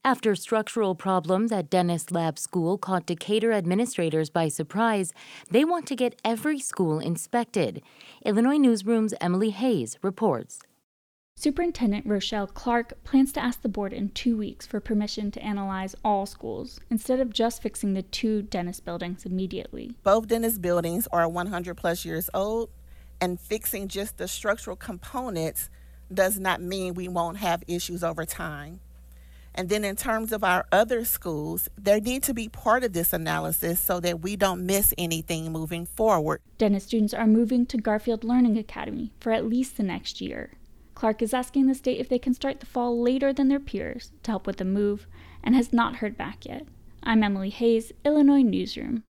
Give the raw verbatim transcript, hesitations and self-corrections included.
After structural problems at Dennis Lab School caught Decatur administrators by surprise, they want to get every school inspected. Illinois Newsroom's Emily Hayes reports. Superintendent Rochelle Clark plans to ask the board in two weeks for permission to analyze all schools, instead of just fixing the two Dennis buildings immediately. Both Dennis buildings are one hundred plus years old, and fixing just the structural components does not mean we won't have issues over time. And then in terms of our other schools, they need to be part of this analysis so that we don't miss anything moving forward. Dennis students are moving to Garfield Learning Academy for at least the next year. Clark is asking the state if they can start the fall later than their peers to help with the move, and has not heard back yet. I'm Emily Hayes, Illinois Newsroom.